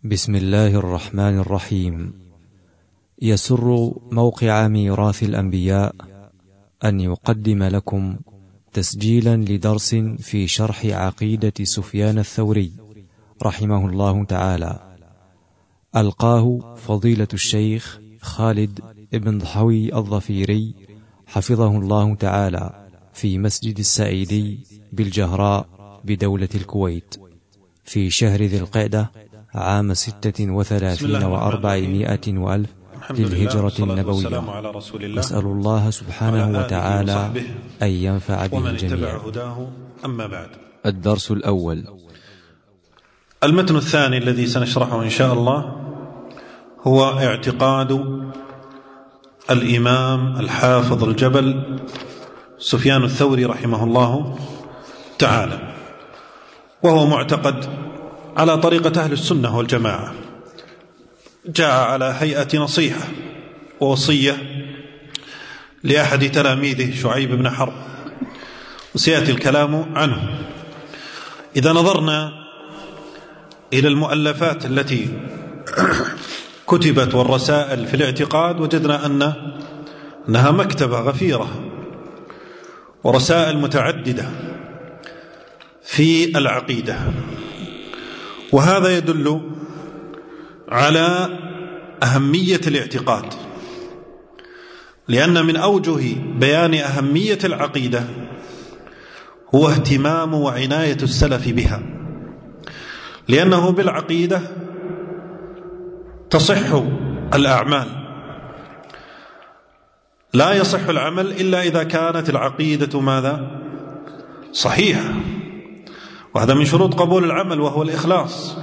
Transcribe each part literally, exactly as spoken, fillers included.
بسم الله الرحمن الرحيم. يسر موقع ميراث الأنبياء أن يقدم لكم تسجيلا لدرس في شرح عقيدة سفيان الثوري رحمه الله تعالى، ألقاه فضيلة الشيخ خالد بن ضحوي الظفيري حفظه الله تعالى في مسجد السائدي بالجهراء بدولة الكويت في شهر ذي القعدة عام ستة وثلاثين وأربعمائة وألف للهجرة النبوية. نسأل الله سبحانه وتعالى أن ينفع به الجميع. أما بعد، الدرس الأول. المتن الثاني الذي سنشرحه إن شاء الله هو اعتقاد الإمام الحافظ الجبل سفيان الثوري رحمه الله تعالى، وهو معتقد على طريقة أهل السنة والجماعة، جاء على هيئة نصيحة ووصية لأحد تلاميذه شعيب بن حرب، وسيأتي الكلام عنه. إذا نظرنا إلى المؤلفات التي كتبت والرسائل في الاعتقاد وجدنا أن أنها مكتبة غفيرة ورسائل متعددة في العقيدة، وهذا يدل على أهمية الاعتقاد، لأن من أوجه بيان أهمية العقيدة هو اهتمام وعناية السلف بها، لأنه بالعقيدة تصح الأعمال، لا يصح العمل إلا إذا كانت العقيدة ماذا؟ صحيحة، وهذا من شروط قبول العمل وهو الإخلاص.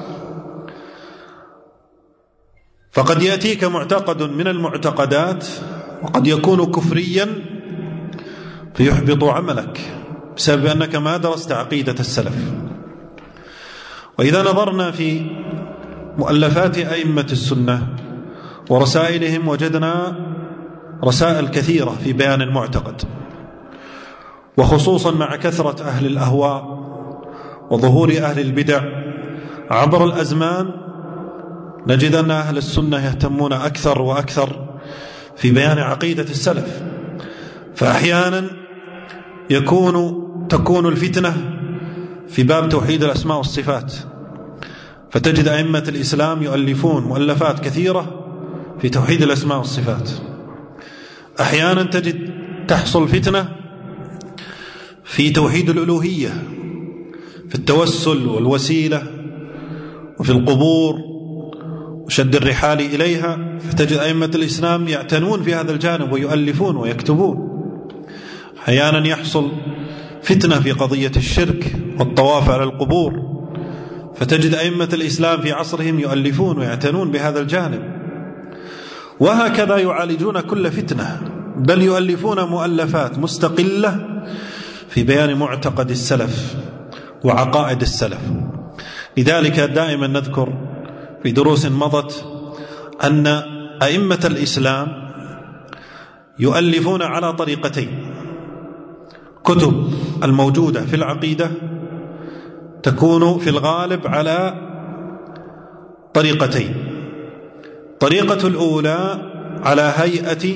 فقد يأتيك معتقد من المعتقدات وقد يكون كفريا فيحبط عملك بسبب أنك ما درست عقيدة السلف. وإذا نظرنا في مؤلفات أئمة السنة ورسائلهم وجدنا رسائل كثيرة في بيان المعتقد، وخصوصا مع كثرة أهل الأهواء وظهور أهل البدع عبر الأزمان نجد أن أهل السنة يهتمون أكثر وأكثر في بيان عقيدة السلف. فأحيانا يكون تكون الفتنة في باب توحيد الأسماء والصفات، فتجد أئمة الإسلام يؤلفون مؤلفات كثيرة في توحيد الأسماء والصفات. أحيانا تجد تحصل فتنة في توحيد الألوهية، في التوسل والوسيلة وفي القبور وشد الرحال إليها، فتجد أئمة الإسلام يعتنون في هذا الجانب ويؤلفون ويكتبون. أحيانا يحصل فتنة في قضية الشرك والطواف على القبور، فتجد أئمة الإسلام في عصرهم يؤلفون ويعتنون بهذا الجانب، وهكذا يعالجون كل فتنة، بل يؤلفون مؤلفات مستقلة في بيان معتقد السلف وعقائد السلف. لذلك دائما نذكر في دروس مضت أن أئمة الإسلام يؤلفون على طريقتين. كتب الموجودة في العقيدة تكون في الغالب على طريقتين. طريقة الأولى على هيئة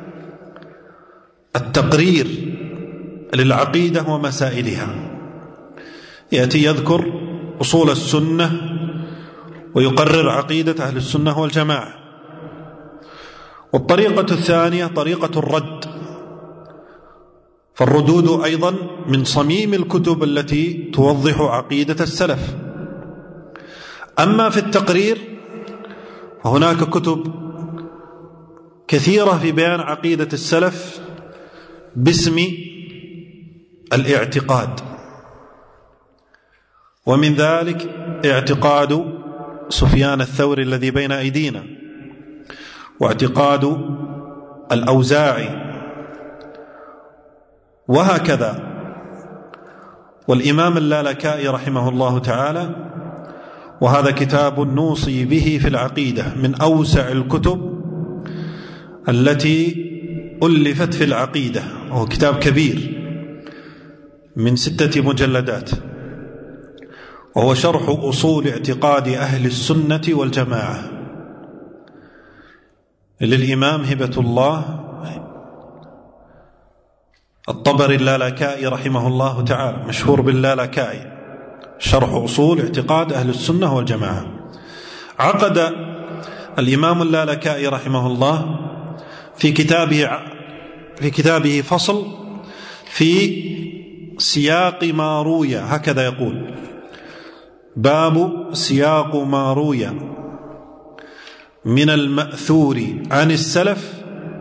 التقرير للعقيدة ومسائلها، يأتي يذكر أصول السنة ويقرر عقيدة أهل السنة والجماعة. والطريقة الثانية طريقة الرد، فالردود أيضا من صميم الكتب التي توضح عقيدة السلف. أما في التقرير فهناك كتب كثيرة في بيان عقيدة السلف باسم الاعتقاد، ومن ذلك اعتقاد سفيان الثوري الذي بين أيدينا، واعتقاد الأوزاعي، وهكذا. والإمام اللالكائي رحمه الله تعالى، وهذا كتاب نوصي به في العقيدة، من أوسع الكتب التي ألفت في العقيدة، وهو كتاب كبير من ستة مجلدات، وهو شرح أصول اعتقاد أهل السنة والجماعة للإمام هبة الله الطبري اللالكائي رحمه الله تعالى، مشهور باللالكائي، شرح أصول اعتقاد أهل السنة والجماعة. عقد الإمام اللالكائي رحمه الله في كتابه في كتابه فصل في سياق ما روي، هكذا يقول: باب سياق ما روي من المأثور عن السلف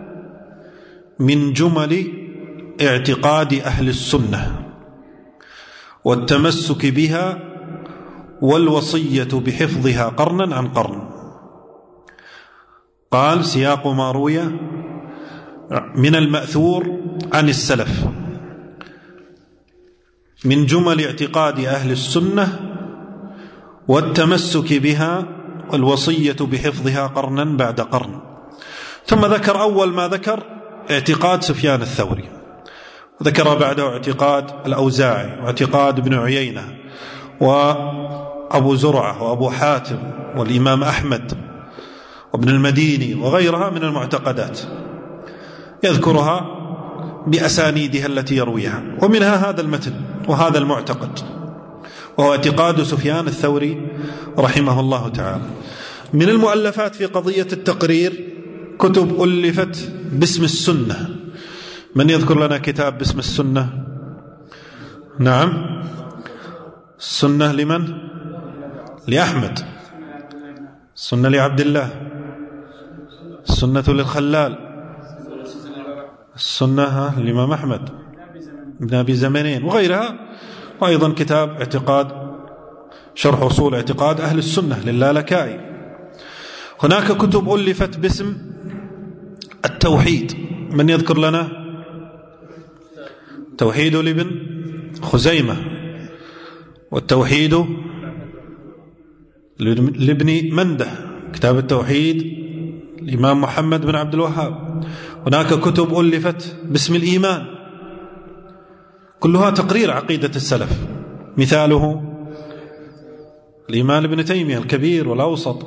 من جمل اعتقاد أهل السنة والتمسك بها والوصية بحفظها قرنا عن قرن. قال: سياق ما روي من المأثور عن السلف من جمل اعتقاد أهل السنة والتمسك بها والوصية بحفظها قرنا بعد قرن. ثم ذكر أول ما ذكر اعتقاد سفيان الثوري، وذكر بعده اعتقاد الأوزاعي واعتقاد ابن عيينة وأبو زرعة وأبو حاتم والإمام أحمد وابن المديني وغيرها من المعتقدات، يذكرها بأسانيدها التي يرويها، ومنها هذا المتن وهذا المعتقد، وهو اعتقاد سفيان الثوري رحمه الله تعالى. من المؤلفات في قضية التقرير كتب ألفت باسم السنة. من يذكر لنا كتاب باسم السنة؟ نعم، السنة لمن؟ لأحمد، السنة لعبد الله، السنة للخلال، السنة للإمام أحمد بن أبي زمانين وغيرها، وأيضا كتاب اعتقاد شرح أصول اعتقاد أهل السنة للالكائي. هناك كتب ألفت باسم التوحيد. من يذكر لنا؟ توحيد لابن خزيمة، والتوحيد لابن منده، كتاب التوحيد الإمام محمد بن عبد الوهاب. هناك كتب ألفت باسم الإيمان، كلها تقرير عقيدة السلف، مثاله الإيمان ابن تيمية الكبير والأوسط.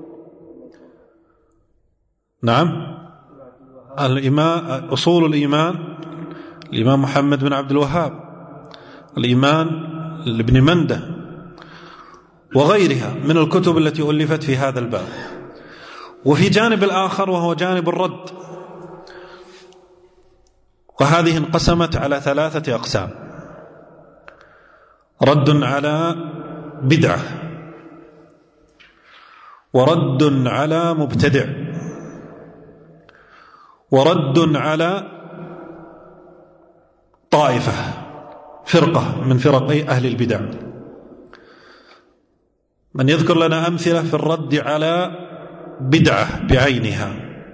نعم، الإيمان أصول الإيمان الإمام محمد بن عبد الوهاب، الإيمان لابن منده وغيرها من الكتب التي ألفت في هذا الباب. وفي جانب الآخر وهو جانب الرد، وهذه انقسمت على ثلاثة أقسام: رد على بدعة، ورد على مبتدع، ورد على طائفة فرقة من فرق أهل البدع. من يذكر لنا أمثلة في الرد على بدعة بعينها؟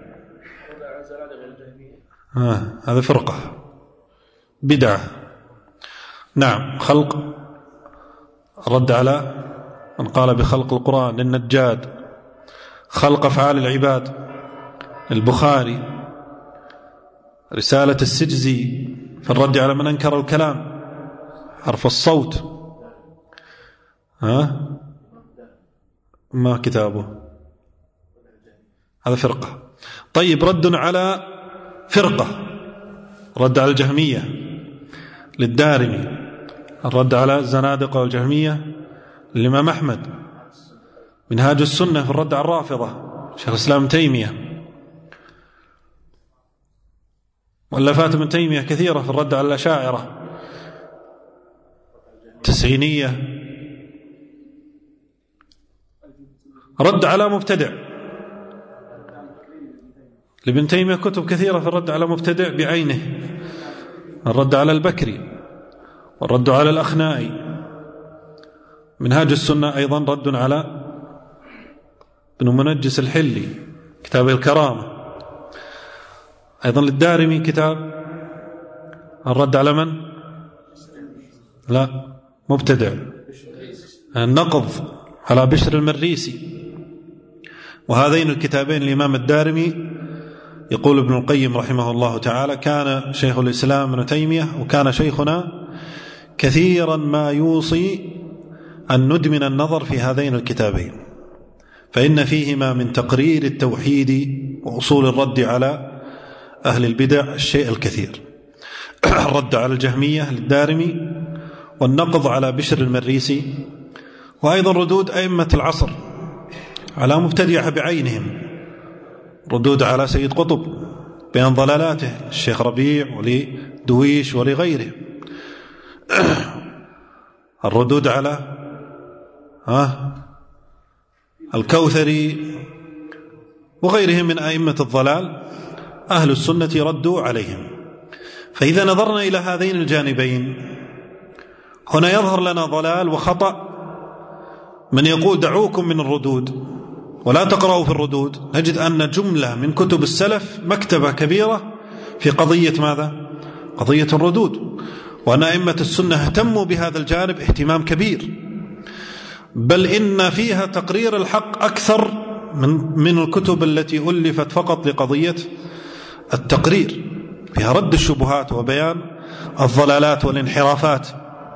آه هذا فرقة بدعة. نعم، خلق، رد على من قال بخلق القرآن للنجاد، خلق أفعال العباد البخاري، رسالة السجزي في الرد على من أنكر الكلام حرف الصوت، ها ما كتابه، هذا فرقة. طيب، رد على فرقة، رد على الجهمية للدارمي، الرد على الزنادقة والجهمية للإمام أحمد، منهاج السنة في الرد على الرافضة شيخ الإسلام تيمية، مؤلفات ابن تيمية كثيرة في الرد على الأشاعرة، تسعينية، رد على مبتدع لابن تيمية كتب كثيرة في الرد على مبتدع بعينه، الرد على البكري والرد على الأخنائي. منهاج السنة أيضا رد على ابن منجس الحلي كتاب الكرامة. أيضا للدارمي كتاب الرد على من؟ لا، مبتدع، النقض على بشر المريسي. وهذين الكتابين الإمام الدارمي يقول ابن القيم رحمه الله تعالى: كان شيخ الإسلام ابن تيمية وكان شيخنا كثيرا ما يوصي أن ندمن النظر في هذين الكتابين، فإن فيهما من تقرير التوحيد وأصول الرد على أهل البدع الشيء الكثير. الرد على الجهمية للدارمي، والنقض على بشر المريسي، وأيضا ردود أئمة العصر على مبتدعة بعينهم، ردود على سيد قطب بيان ضلالاته، الشيخ ربيع ولدويش ولغيره، الردود على ها الكوثري وغيرهم من أئمة الضلال، أهل السنة ردوا عليهم. فإذا نظرنا إلى هذين الجانبين هنا يظهر لنا ضلال وخطأ من يقول دعوكم من الردود ولا تقرأوا في الردود. نجد أن جملة من كتب السلف مكتبة كبيرة في قضية ماذا؟ قضية الردود، وأن أئمة السنة اهتموا بهذا الجانب اهتمام كبير، بل إن فيها تقرير الحق أكثر من من الكتب التي ألفت فقط لقضية التقرير، فيها رد الشبهات وبيان الضلالات والانحرافات.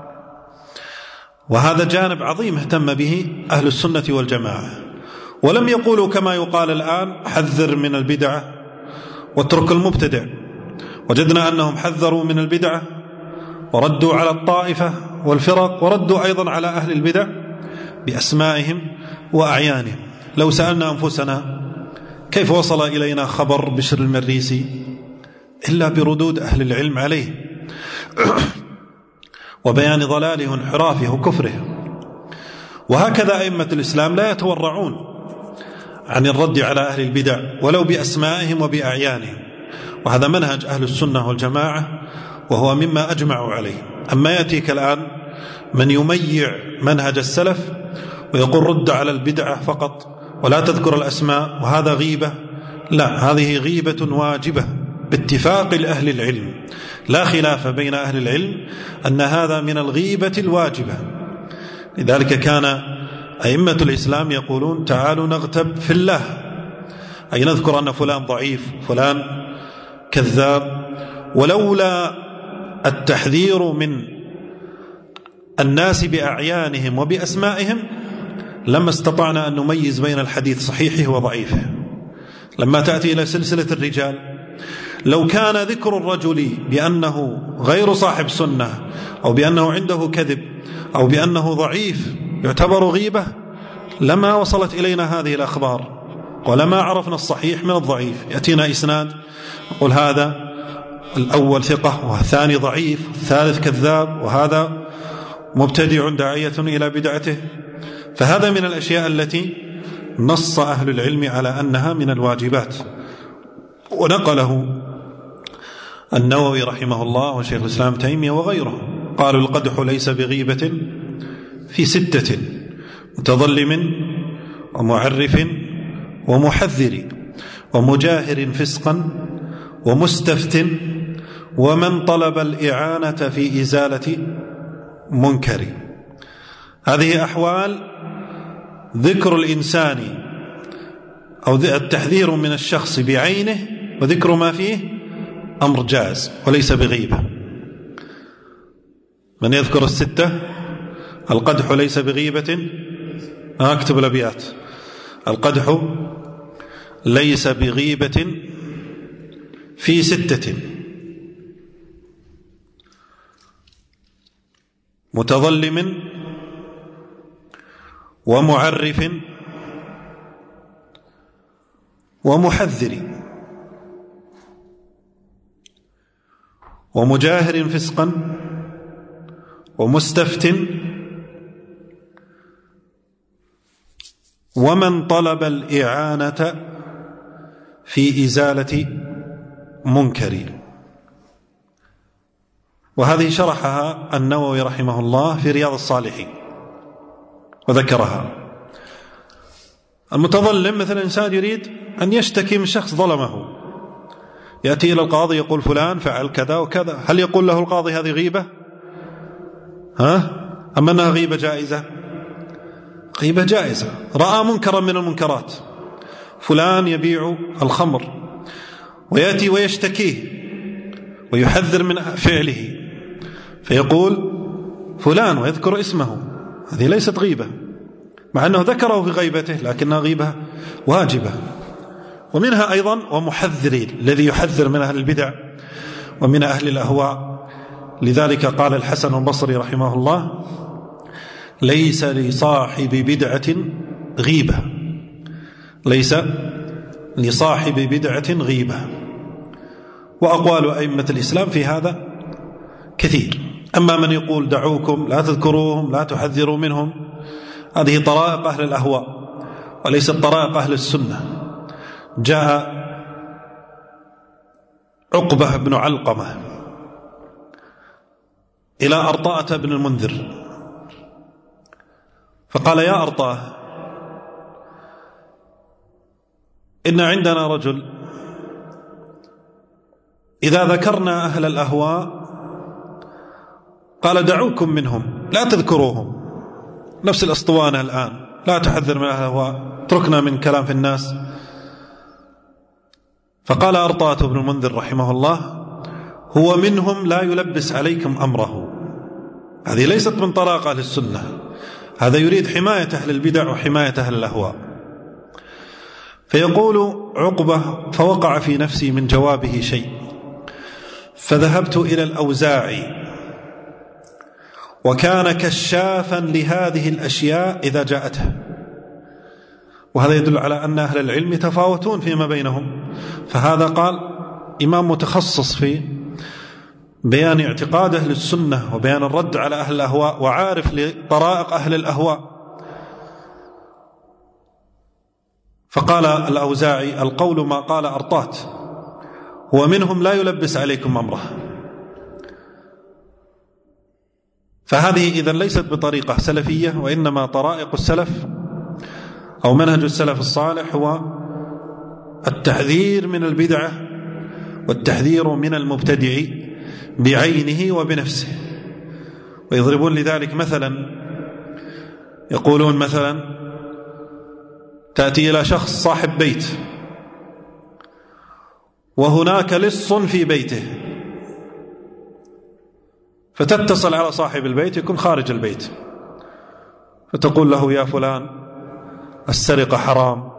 وهذا جانب عظيم اهتم به أهل السنة والجماعة، ولم يقولوا كما يقال الآن حذر من البدعة واترك المبتدع. وجدنا أنهم حذروا من البدعة وردوا على الطائفة والفرق، وردوا أيضا على أهل البدع بأسمائهم وأعيانهم. لو سألنا أنفسنا كيف وصل إلينا خبر بشر المريسي إلا بردود أهل العلم عليه وبيان ضلاله وانحرافه وكفره. وهكذا أئمة الإسلام لا يتورعون عن الرد على أهل البدع ولو بأسمائهم وبأعيانهم، وهذا منهج أهل السنة والجماعة، وهو مما أجمعوا عليه. أما يأتيك الآن من يميع منهج السلف ويقول رد على البدعة فقط ولا تذكر الأسماء، وهذا غيبة، لا، هذه غيبة واجبة باتفاق أهل العلم، لا خلاف بين أهل العلم أن هذا من الغيبة الواجبة. لذلك كان أئمة الإسلام يقولون تعالوا نغتب في الله، أي نذكر أن فلان ضعيف فلان كذاب، ولولا التحذير من الناس بأعيانهم وبأسمائهم لما استطعنا أن نميز بين الحديث صحيحه وضعيفه. لما تأتي إلى سلسلة الرجال، لو كان ذكر الرجل بأنه غير صاحب سنة أو بأنه عنده كذب أو بأنه ضعيف يعتبر غيبة لما وصلت إلينا هذه الأخبار ولما عرفنا الصحيح من الضعيف. يأتينا إسناد يقول هذا الأول ثقة والثاني ضعيف والثالث كذاب وهذا مبتدع داعية إلى بدعته. فهذا من الأشياء التي نص أهل العلم على أنها من الواجبات. ونقله النووي رحمه الله وشيخ الإسلام تيمية وغيره، قالوا القدح ليس بغيبة في ستة: متظلم ومعرف ومحذر ومجاهر فسقا ومستفت ومن طلب الإعانة في إزالة منكر. هذه أحوال ذكر الإنسان أو التحذير من الشخص بعينه وذكر ما فيه أمر جاز وليس بغيبة. من يذكر الستة: القدح ليس بغيبة، أكتب الأبيات: القدح ليس بغيبة في ستة: متظلم ومعرف ومحذر ومجاهر فسقا ومستفت ومن طلب الإعانة في إزالة منكر. وهذه شرحها النووي رحمه الله في رياض الصالحين وذكرها. المتظلم مثل إنسان يريد أن يشتكي من شخص ظلمه، يأتي إلى القاضي يقول فلان فعل كذا وكذا، هل يقول له القاضي هذه غيبة؟ ها؟ أم أنها غيبة جائزة؟ غيبة جائزة. رأى منكرا من المنكرات، فلان يبيع الخمر ويأتي ويشتكيه ويحذر من فعله، فيقول فلان ويذكر اسمه، هذه ليست غيبة، مع أنه ذكره في غيبته لكنها غيبة واجبة. ومنها أيضا ومحذرين، الذي يحذر من أهل البدع ومن أهل الأهواء. لذلك قال الحسن البصري رحمه الله: ليس لصاحب بدعة غيبة، ليس لصاحب بدعة غيبة. وأقوال أئمة الإسلام في هذا كثير. أما من يقول دعوكم لا تذكروهم لا تحذروا منهم، هذه طرائق أهل الأهواء وليست طرائق أهل السنة. جاء عقبة بن علقمة إلى أرطاة بن المنذر فقال: يا أرطاة، إن عندنا رجل إذا ذكرنا أهل الأهواء قال دعوكم منهم لا تذكروهم، نفس الأسطوانة الآن، لا تحذر من أهل الأهواء، اتركنا من كلام في الناس. فقال أرطاة بن المنذر رحمه الله: هو منهم لا يلبس عليكم أمره. هذه ليست من طرائق أهل السنة، هذا يريد حماية أهل البدع وحماية أهل الأهواء. فيقول عقبة: فوقع في نفسي من جوابه شيء، فذهبت إلى الأوزاعي وكان كشافا لهذه الأشياء إذا جاءته. وهذا يدل على أن أهل العلم يتفاوتون فيما بينهم، فهذا قال إمام متخصص في بيان اعتقاد أهل السنة وبيان الرد على أهل الأهواء وعارف لطرائق أهل الأهواء. فقال الأوزاعي: القول ما قال أرطاة، هو منهم لا يلبس عليكم أمره. فهذه إذن ليست بطريقة سلفية، وإنما طرائق السلف أو منهج السلف الصالح هو التحذير من البدعة والتحذير من المبتدع بعينه وبنفسه. ويضربون لذلك مثلا، يقولون مثلا: تأتي إلى شخص صاحب بيت وهناك لص في بيته، فتتصل على صاحب البيت يكون خارج البيت، فتقول له: يا فلان، السرقة حرام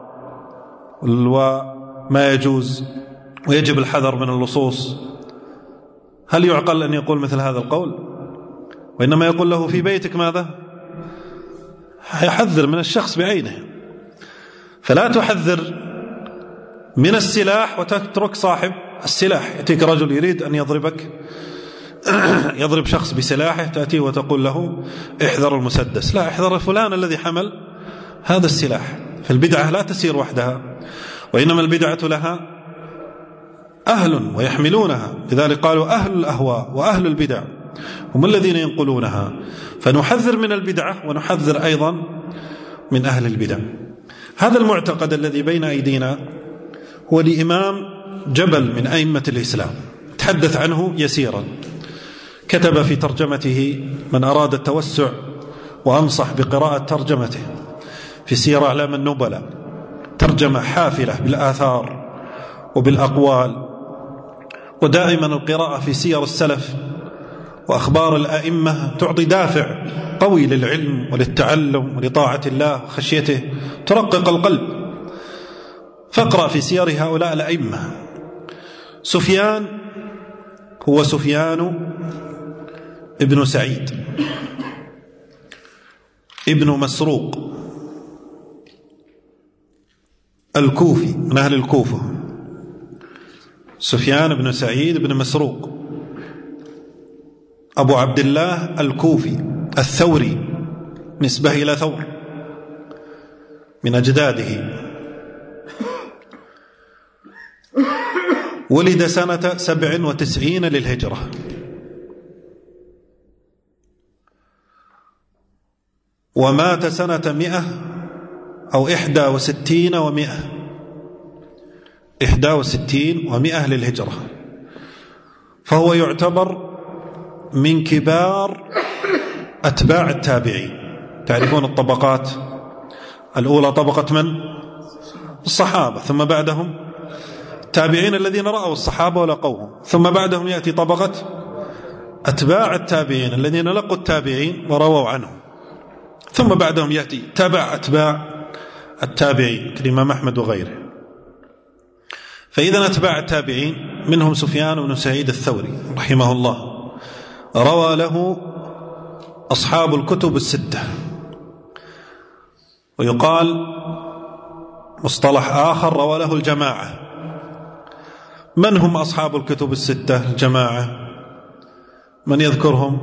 وما يجوز ويجب الحذر من اللصوص. هل يعقل أن يقول مثل هذا القول؟ وإنما يقول له في بيتك ماذا؟ يحذر من الشخص بعينه. فلا تحذر من السلاح وتترك صاحب السلاح. يأتيك رجل يريد أن يضربك، يضرب شخص بسلاحه، تأتيه وتقول له: احذر المسدس. لا، احذر فلان الذي حمل هذا السلاح. فالبدعة لا تسير وحدها، وإنما البدعة لها أهل ويحملونها. لذلك قالوا أهل الأهواء وأهل البدع هم الذين ينقلونها. فنحذر من البدعة ونحذر أيضا من أهل البدع. هذا المعتقد الذي بين أيدينا هو لإمام جبل من أئمة الإسلام، تحدث عنه يسيرا، كتب في ترجمته من أراد التوسع، وأنصح بقراءة ترجمته في سير أعلام النبلاء، ترجمة حافلة بالآثار وبالأقوال. ودائما القراءة في سير السلف وأخبار الأئمة تعطي دافع قوي للعلم وللتعلم ولطاعة الله وخشيته، ترقق القلب. فاقرأ في سير هؤلاء الأئمة. سفيان هو سفيان ابن سعيد ابن مسروق الكوفي، من أهل الكوفة. سفيان بن سعيد بن مسروق أبو عبد الله الكوفي الثوري، نسبة إلى ثور من أجداده. ولد سنة سبع وتسعين للهجرة، ومات سنة مئة أو إحدى وستين ومئة إحدى وستين ومئة للهجرة. فهو يعتبر من كبار أتباع التابعين. تعرفون الطبقات الأولى طبقة من؟ الصحابة، ثم بعدهم التابعين الذين رأوا الصحابة ولقوهم، ثم بعدهم يأتي طبقة أتباع التابعين الذين لقوا التابعين ورووا عنهم. ثم بعدهم يأتي تبع أتباع التابعين كالإمام أحمد وغيره. فإذا أتباع التابعين منهم سفيان بن سعيد الثوري رحمه الله روى له أصحاب الكتب الستة، ويقال مصطلح آخر روى له الجماعة. من هم أصحاب الكتب الستة الجماعة؟ من يذكرهم؟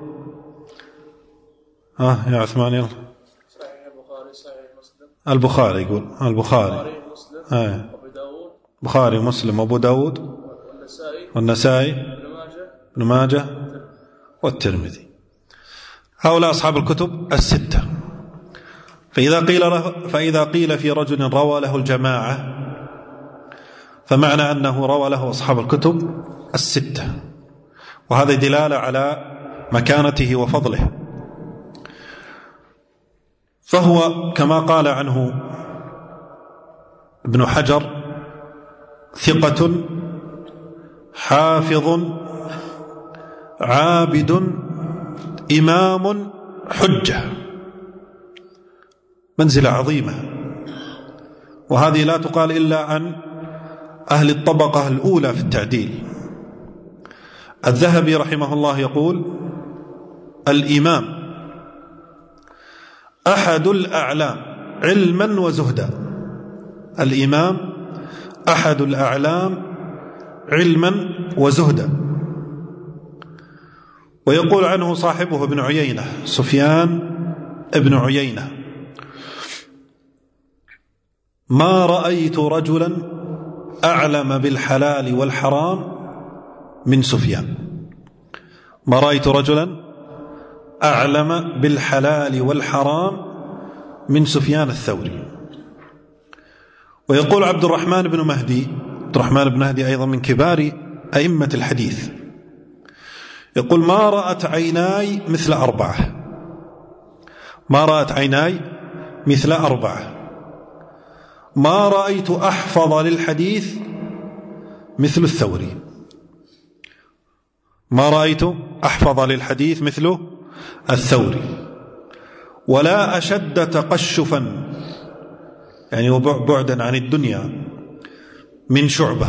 ها يا عثمان يلا. صحيح البخاري، صحيح مسلم. البخاري يقول البخاري مسلم أبو داود، بخاري ومسلم وأبو داود والنسائي والنسائي ابن ماجه ابن ماجه والترمذي. هؤلاء أصحاب الكتب الستة. فإذا قيل له فإذا قيل في رجل روى له الجماعة فمعنى أنه روى له أصحاب الكتب الستة، وهذا دلالة على مكانته وفضله. فهو كما قال عنه ابن حجر ثقة حافظ عابد إمام حجة، منزلة عظيمة، وهذه لا تقال إلا عن أهل الطبقة الأولى في التعديل. الذهبي رحمه الله يقول الإمام أحد الأعلام علما وزهدا. الإمام أحد الأعلام علما وزهدا. ويقول عنه صاحبه ابن عيينة سفيان ابن عيينة ما رأيت رجلا أعلم بالحلال والحرام من سفيان. ما رأيت رجلا أعلم بالحلال والحرام من سفيان الثوري. ويقول عبد الرحمن بن مهدي، عبد الرحمن بن مهدي أيضا من كبار أئمة الحديث، يقول ما رأت عيناي مثل أربعة، ما رأت عيناي مثل أربعة، ما رأيت أحفظ للحديث مثل الثوري، ما رأيت أحفظ للحديث مثل الثوري، ولا أشد تقشفا يعني وبعدا عن الدنيا من شعبة،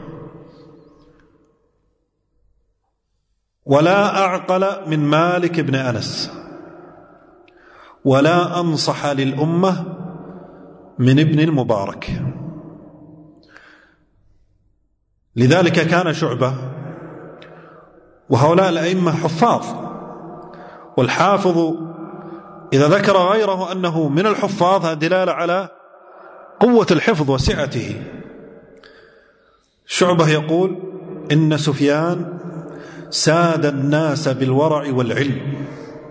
ولا أعقل من مالك بن أنس، ولا أنصح للأمة من ابن المبارك. لذلك كان شعبة وهؤلاء الأئمة حفاظ، والحافظ إذا ذكر غيره أنه من الحفاظ هذا دلالة على قوة الحفظ وسعته. شعبة يقول إن سفيان ساد الناس بالورع والعلم،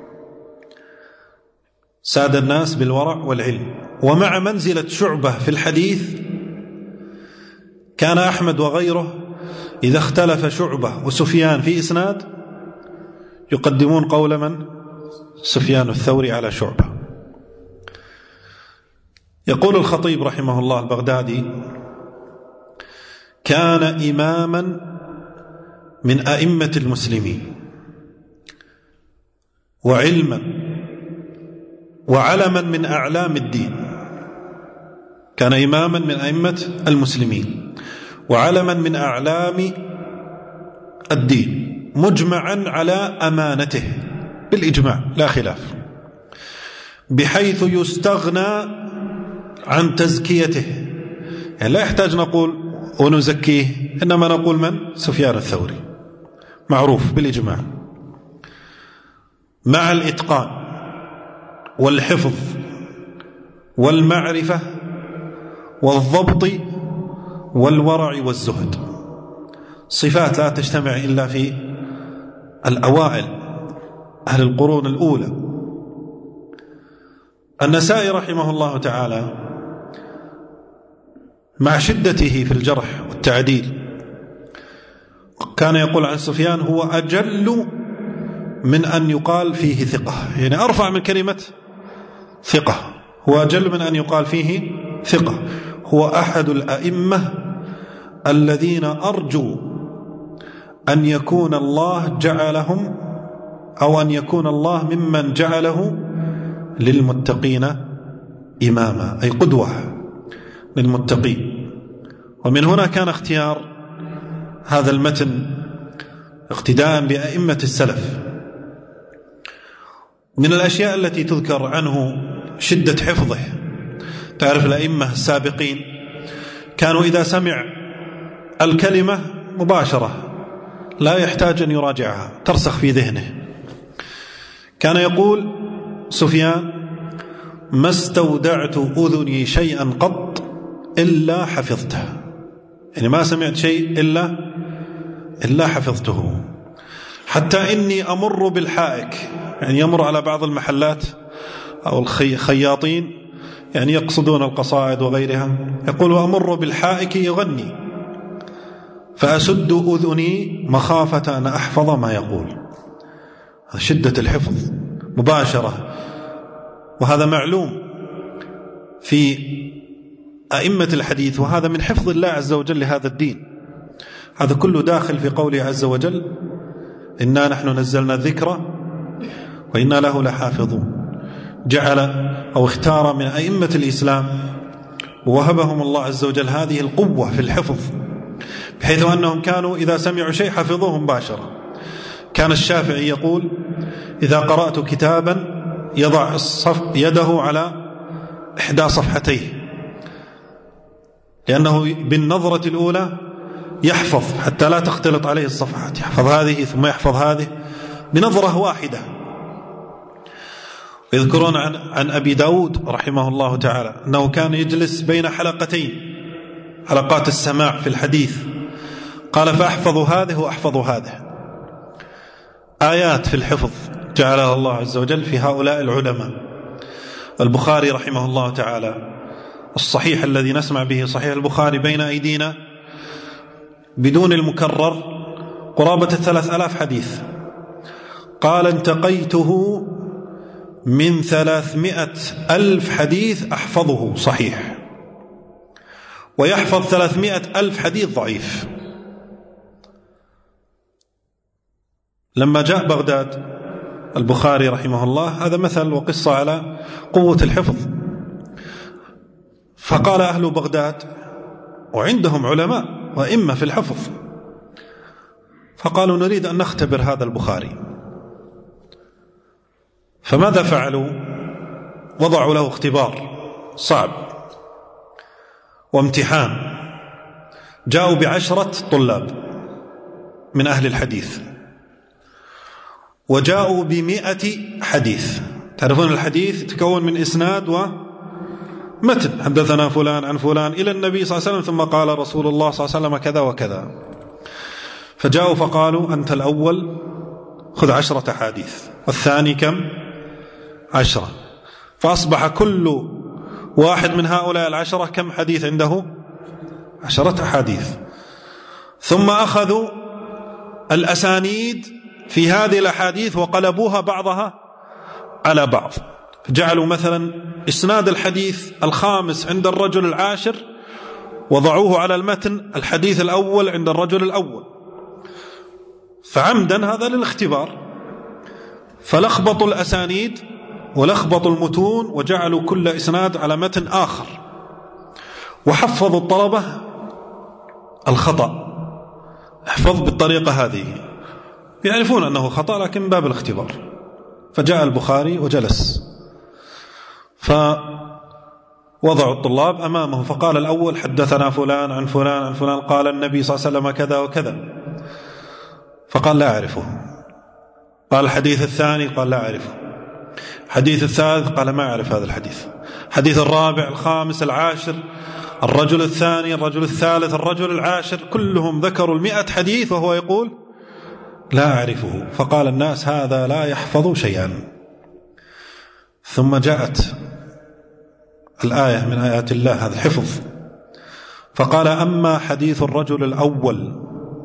ساد الناس بالورع والعلم. ومع منزلة شعبة في الحديث كان أحمد وغيره إذا اختلف شعبة وسفيان في إسناد يقدمون قول من؟ سفيان الثوري على شعبة. يقول الخطيب رحمه الله البغدادي كان إماما من أئمة المسلمين وعلما وعلما من أعلام الدين. كان إماما من أئمة المسلمين وعلما من أعلام الدين، مجمعا على أمانته بالإجماع لا خلاف، بحيث يستغنى عن تزكيته، يعني لا يحتاج نقول ونزكيه، إنما نقول من؟ سفيان الثوري، معروف بالإجماع، مع الإتقان والحفظ والمعرفة والضبط والورع والزهد، صفات لا تجتمع إلا في الأوائل أهل القرون الأولى. النسائي رحمه الله تعالى مع شدته في الجرح والتعديل كان يقول عن سفيان هو أجل من أن يقال فيه ثقة، يعني أرفع من كلمة ثقة، هو أجل من أن يقال فيه ثقة. هو أحد الأئمة الذين أرجو أن يكون الله جعلهم أو أن يكون الله ممن جعله للمتقين إماما، أي قدوة للمتقين. ومن هنا كان اختيار هذا المتن اقتداء بأئمة السلف. من الأشياء التي تذكر عنه شدة حفظه. تعرف الأئمة السابقين كانوا إذا سمع الكلمة مباشرة لا يحتاج أن يراجعها، ترسخ في ذهنه. كان يقول سفيان: ما استودعت أذني شيئا قط إلا حفظته، يعني ما سمعت شيء إلا إلا حفظته. حتى إني أمر بالحائك، يعني يمر على بعض المحلات أو الخياطين يعني يقصدون القصائد وغيرها، يقول: وأمر بالحائك يغني فأسد أذني مخافة أن أحفظ ما يقول. شدة الحفظ مباشرة، وهذا معلوم في أئمة الحديث، وهذا من حفظ الله عز وجل لهذا الدين. هذا كله داخل في قوله عز وجل: إنا نحن نزلنا الذكر وإنا له لحافظون. جعل أو اختار من أئمة الإسلام ووهبهم الله عز وجل هذه القوة في الحفظ، بحيث أنهم كانوا إذا سمعوا شيء حفظوه مباشرة. كان الشافعي يقول: إذا قرأت كتابا يضع الصف يده على إحدى صفحتيه، لأنه بالنظرة الأولى يحفظ حتى لا تختلط عليه الصفحات، يحفظ هذه ثم يحفظ هذه بنظرة واحدة. يذكرون عن, عن أبي داود رحمه الله تعالى أنه كان يجلس بين حلقتين، حلقات السماع في الحديث، قال: فأحفظ هذه وأحفظ هذه. آيات في الحفظ جعلها الله عز وجل في هؤلاء العلماء. البخاري رحمه الله تعالى، الصحيح الذي نسمع به صحيح البخاري بين أيدينا بدون المكرر قرابة الثلاث ألاف حديث. قال: انتقيته من ثلاثمائة ألف حديث أحفظه صحيح، ويحفظ ثلاثمائة ألف حديث ضعيف. لما جاء بغداد البخاري رحمه الله، هذا مثل وقصة على قوة الحفظ، فقال أهل بغداد وعندهم علماء وإمة في الحفظ، فقالوا: نريد أن نختبر هذا البخاري. فماذا فعلوا؟ وضعوا له اختبار صعب وامتحان. جاءوا بعشرة طلاب من أهل الحديث، وجاءوا بمئة حديث. تعرفون الحديث تكون من إسناد ومتن، حدثنا فلان عن فلان إلى النبي صلى الله عليه وسلم ثم قال رسول الله صلى الله عليه وسلم كذا وكذا. فجاءوا فقالوا: أنت الأول خذ عشرة حديث، والثاني كم؟ عشرة. فأصبح كل واحد من هؤلاء العشرة كم حديث عنده؟ عشرة حديث. ثم أخذوا الأسانيد في هذه الأحاديث وقلبوها بعضها على بعض، جعلوا مثلا إسناد الحديث الخامس عند الرجل العاشر وضعوه على المتن الحديث الأول عند الرجل الأول، فعمدا هذا للاختبار. فلخبطوا الأسانيد ولخبطوا المتون وجعلوا كل إسناد على متن آخر، وحفظوا الطلبة الخطأ. احفظ بالطريقة هذه، يعرفون أنه خطأ لكن باب الاختبار. فجاء البخاري وجلس، فوضعوا الطلاب أمامه، فقال الأول: حدثنا فلان عن فلان عن فلان قال النبي صلى الله عليه وسلم كذا وكذا. فقال: لا أعرفه. قال: الحديث الثاني، قال: لا أعرفه. حديث الثالث، قال: ما أعرف هذا الحديث. حديث الرابع، الخامس، العاشر، الرجل الثاني، الرجل الثالث، الرجل العاشر، كلهم ذكروا المئة حديث وهو يقول: لا أعرفه. فقال الناس: هذا لا يحفظ شيئا. ثم جاءت الآية من آيات الله، هذا الحفظ. فقال: أما حديث الرجل الأول،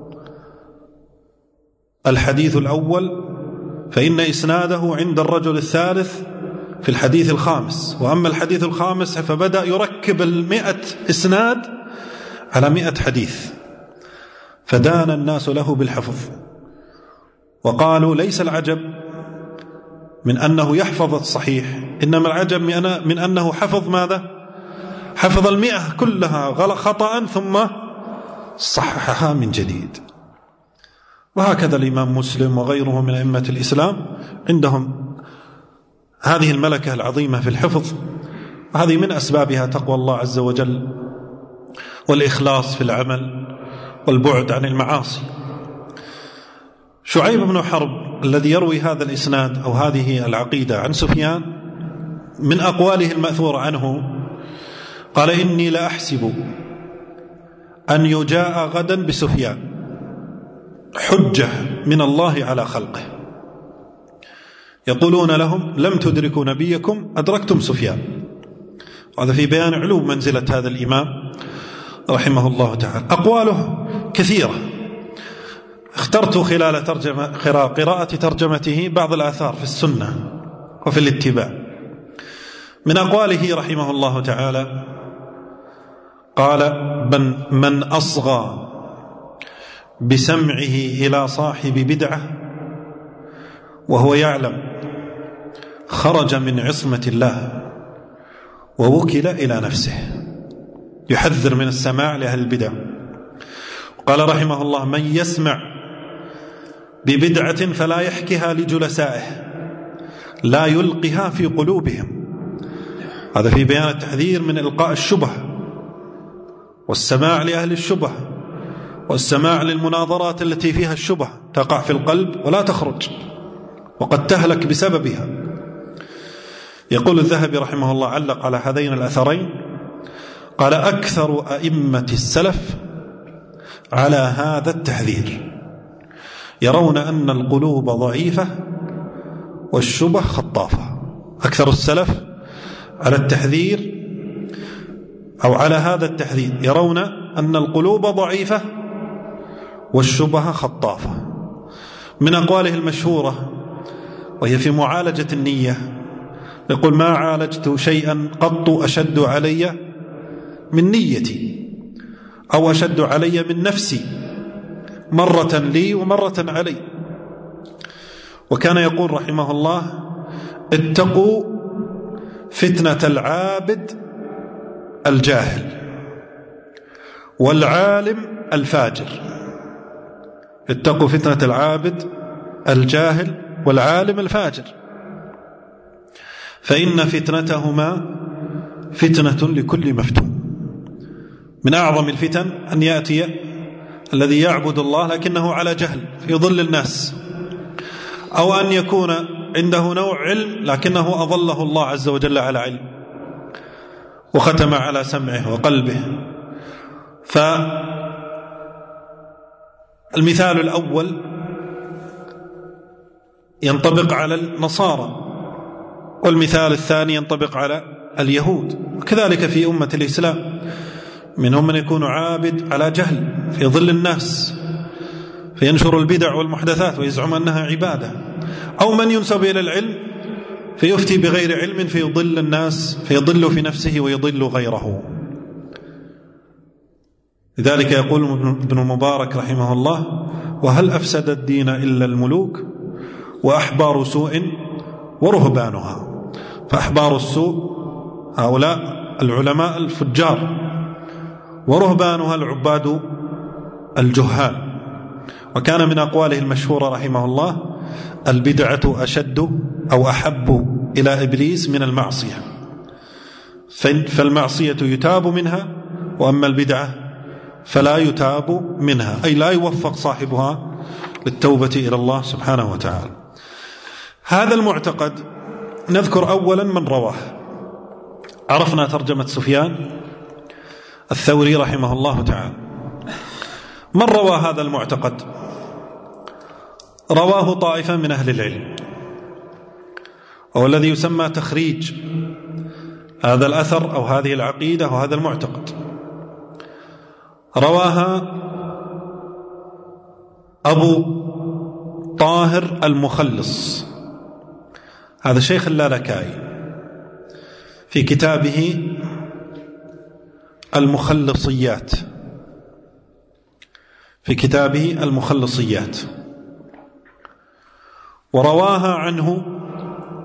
الحديث الأول فإن إسناده عند الرجل الثالث في الحديث الخامس، وأما الحديث الخامس فبدأ يركب المئة إسناد على مئة حديث، فدان الناس له بالحفظ، وقالوا: ليس العجب من أنه يحفظ الصحيح، إنما العجب من أنه حفظ ماذا؟ حفظ المئة كلها خطأ ثم صححها من جديد. وهكذا الإمام مسلم وغيره من أئمة الإسلام عندهم هذه الملكة العظيمة في الحفظ، وهذه من أسبابها تقوى الله عز وجل والإخلاص في العمل والبعد عن المعاصي. شعيب بن حرب الذي يروي هذا الإسناد أو هذه العقيدة عن سفيان، من أقواله المأثور عنه قال: إني لأحسب أن يجاء غدا بسفيان حجة من الله على خلقه، يقولون لهم: لم تدركوا نبيكم أدركتم سفيان. وهذا في بيان علو منزلة هذا الإمام رحمه الله تعالى. أقواله كثيرة، اخترت خلال ترجمة قراءة ترجمته بعض الآثار في السنة وفي الاتباع. من أقواله رحمه الله تعالى قال: من, من أصغى بسمعه إلى صاحب بدعة وهو يعلم خرج من عصمة الله ووكل إلى نفسه. يحذر من السماع لأهل البدع. قال رحمه الله: من يسمع ببدعة فلا يحكيها لجلسائه لا يلقها في قلوبهم. هذا في بيان التحذير من إلقاء الشبه والسماع لأهل الشبه والسماع للمناظرات التي فيها الشبه، تقع في القلب ولا تخرج وقد تهلك بسببها. يقول الذهبي رحمه الله علق على هذين الأثرين، قال: أكثر أئمة السلف على هذا التحذير، يرون أن القلوب ضعيفة والشبه خطافة. أكثر السلف على التحذير أو على هذا التحذير يرون أن القلوب ضعيفة والشبه خطافة. من أقواله المشهورة وهي في معالجة النية، يقول: ما عالجت شيئا قط أشد علي من نيتي، أو أشد علي من نفسي، مرة لي ومرة علي. وكان يقول رحمه الله: اتقوا فتنة العابد الجاهل والعالم الفاجر. اتقوا فتنة العابد الجاهل والعالم الفاجر، فإن فتنتهما فتنة لكل مفتون. من أعظم الفتن أن يأتي الذي يعبد الله لكنه على جهل في ظل الناس، أو أن يكون عنده نوع علم لكنه أظله الله عز وجل على علم وختم على سمعه وقلبه. فالمثال الأول ينطبق على النصارى، والمثال الثاني ينطبق على اليهود، وكذلك في أمة الإسلام منهم من يكون عابد على جهل في ظل الناس فينشر البدع والمحدثات ويزعم أنها عبادة، أو من ينسب إلى العلم فيفتي بغير علم فيضل الناس، فيضل في نفسه ويضل غيره. لذلك يقول ابن المبارك رحمه الله: وهل أفسد الدين إلا الملوك وأحبار سوء ورهبانها. فأحبار السوء هؤلاء العلماء الفجار، ورهبانها العباد الجهال. وكان من أقواله المشهورة رحمه الله: البدعة أشد أو أحب إلى إبليس من المعصية، فالمعصية يتاب منها، وأما البدعة فلا يتاب منها، أي لا يوفق صاحبها للتوبة إلى الله سبحانه وتعالى. هذا المعتقد نذكر أولا من رواه. عرفنا ترجمة سفيان الثوري رحمه الله تعالى. من روى هذا المعتقد؟ رواه طائفة من أهل العلم، وهو الذي يسمى تخريج هذا الأثر أو هذه العقيدة وهذا المعتقد. رواها أبو طاهر المخلص، هذا شيخ اللالكائي، في كتابه المخلصيات، في كتابه المخلصيات. ورواها عنه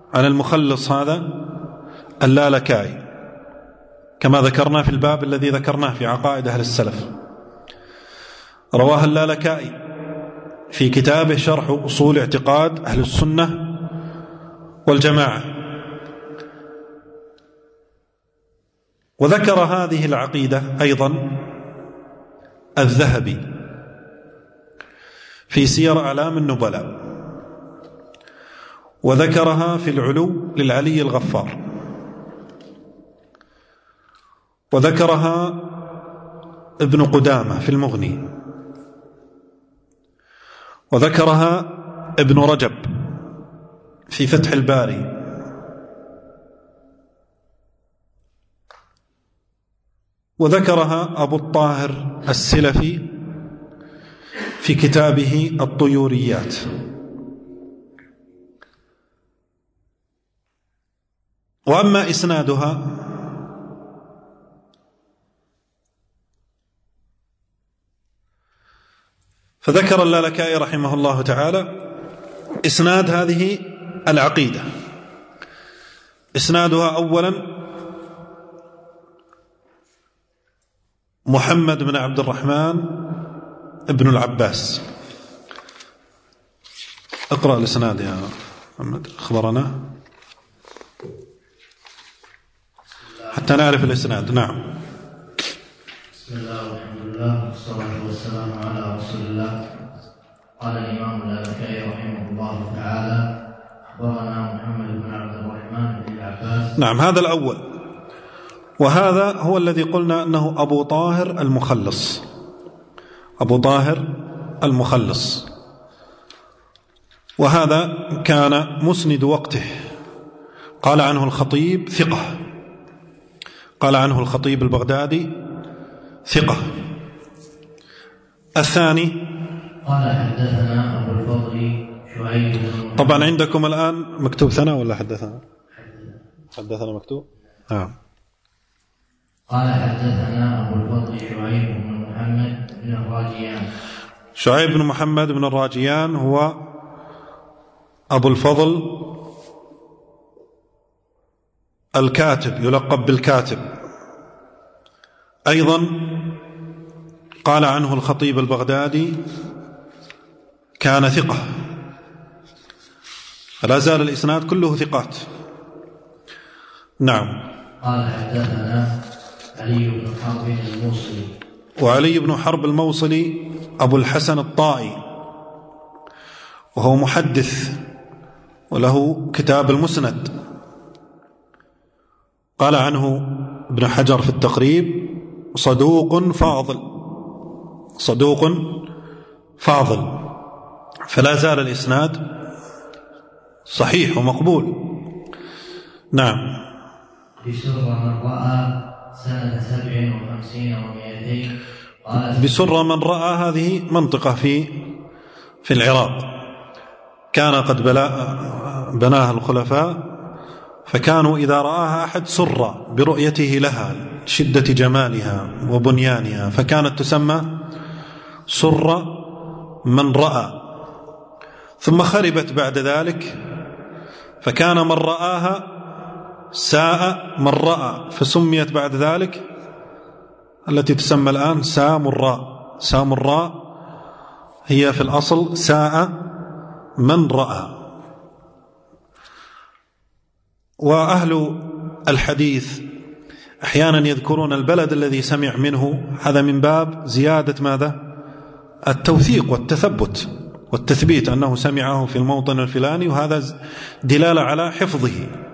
عن المخلص هذا اللالكائي كما ذكرنا في الباب الذي ذكرناه في عقائد أهل السلف. رواه اللالكائي في كتابه شرح أصول اعتقاد أهل السنة والجماعة. وذكر هذه العقيدة أيضا الذهبي في سير أعلام النبلاء، وذكرها في العلو للعلي الغفار، وذكرها ابن قدامة في المغني، وذكرها ابن رجب في فتح الباري، وذكرها أبو الطاهر السلفي في كتابه الطيوريات. وأما إسنادها فذكر اللالكائي رحمه الله تعالى إسناد هذه العقيدة. إسنادها أولا محمد بن عبد الرحمن ابن العباس. اقرأ الإسناد يا محمد، أخبرنا حتى نعرف الإسناد. نعم. بسم الله والحمد لله والصلاة والسلام على رسول الله. قال الإمام اللالكائي رحمه الله تعالى: أخبرنا محمد بن عبد الرحمن بن العباس. نعم، هذا الأول، وهذا هو الذي قلنا أنه أبو طاهر المخلص. أبو طاهر المخلص، وهذا كان مسند وقته. قال عنه الخطيب ثقة، قال عنه الخطيب البغدادي ثقة. الثاني قال حدثنا أبو الفضل شعيب. طبعا عندكم الآن مكتوب ثنا ولا حدثنا؟ حدثنا مكتوب. نعم. قال حدثنا أبو الفضل شعيب بن محمد بن الراجيان. شعيب بن محمد بن الراجيان هو أبو الفضل الكاتب، يلقب بالكاتب. أيضا قال عنه الخطيب البغدادي كان ثقة، فلا زال الإسناد كله ثقات. نعم. قال حدثنا علي بن حرب الموصلي. وعلي بن حرب الموصلي أبو الحسن الطائي، وهو محدث وله كتاب المسند. قال عنه ابن حجر في التقريب صدوق فاضل، صدوق فاضل، فلا زال الإسناد صحيح ومقبول. نعم. بسر من رأى سنة سبع وخمسين ومئتين. بسر من رأى هذه منطقة في في العراق، كان قد بناها الخلفاء، فكانوا إذا رآها أحد سر برؤيته لها شدة جمالها وبنيانها، فكانت تسمى سر من رأى. ثم خربت بعد ذلك، فكان من رآها ساء من رأى، فسميت بعد ذلك التي تسمى الآن سامراء. سامراء هي في الأصل ساء من رأى. وأهل الحديث أحيانا يذكرون البلد الذي سمع منه، هذا من باب زيادة ماذا؟ التوثيق والتثبت والتثبيت، أنه سمعه في الموطن الفلاني، وهذا دلالة على حفظه.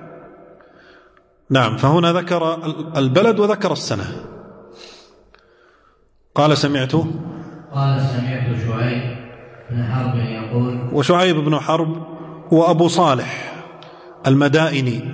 نعم. فهنا ذكر البلد وذكر السنة. قال سمعته قال سمعت شعيب بن حرب يقول. وشعيب بن حرب هو أبو صالح المدائني،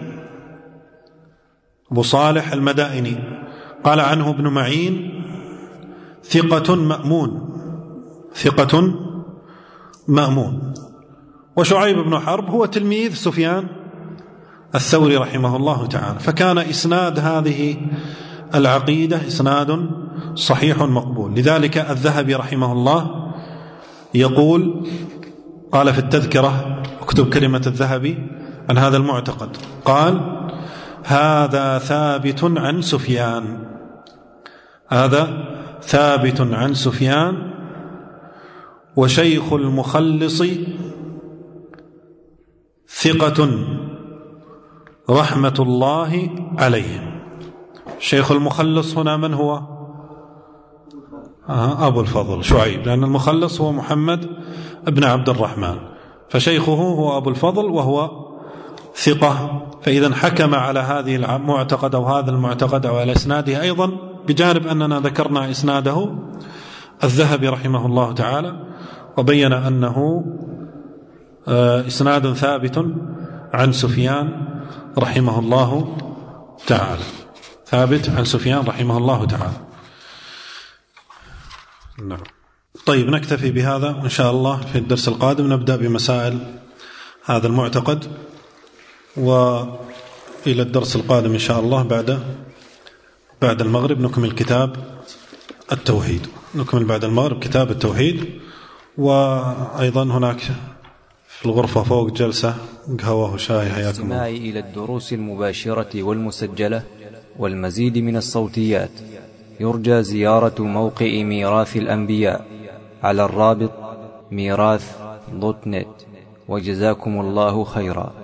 أبو صالح المدائني. قال عنه ابن معين ثقة مأمون، ثقة مأمون. وشعيب بن حرب هو تلميذ سفيان الثوري رحمه الله تعالى. فكان إسناد هذه العقيدة إسناد صحيح مقبول. لذلك الذهبي رحمه الله يقول، قال في التذكرة، اكتب كلمة الذهبي عن هذا المعتقد. قال: هذا ثابت عن سفيان، هذا ثابت عن سفيان وشيخ المخلص ثقة رحمة الله عليه. شيخ المخلص هنا من هو؟ آه أبو الفضل شعيب، لأن المخلص هو محمد بن عبد الرحمن، فشيخه هو أبو الفضل وهو ثقة. فإذا حكم على هذه المعتقد أو هذا المعتقد أو على إسناده أيضا، بجانب أننا ذكرنا إسناده، الذهبي رحمه الله تعالى وبين أنه إسناد ثابت عن سفيان رحمه الله تعالى، ثابت عن سفيان رحمه الله تعالى. نعم. طيب، نكتفي بهذا، وإن شاء الله في الدرس القادم نبدأ بمسائل هذا المعتقد، وإلى الدرس القادم إن شاء الله بعد بعد المغرب نكمل كتاب التوحيد، نكمل بعد المغرب كتاب التوحيد. وأيضا هناك في الغرفة فوق جلسة قهوة وشاي، حياكم الله. إلى الدروس المباشرة والمسجلة والمزيد من الصوتيات، يرجى زيارة موقع ميراث الأنبياء على الرابط ميراث دوت نت. وجزاكم الله خيرا.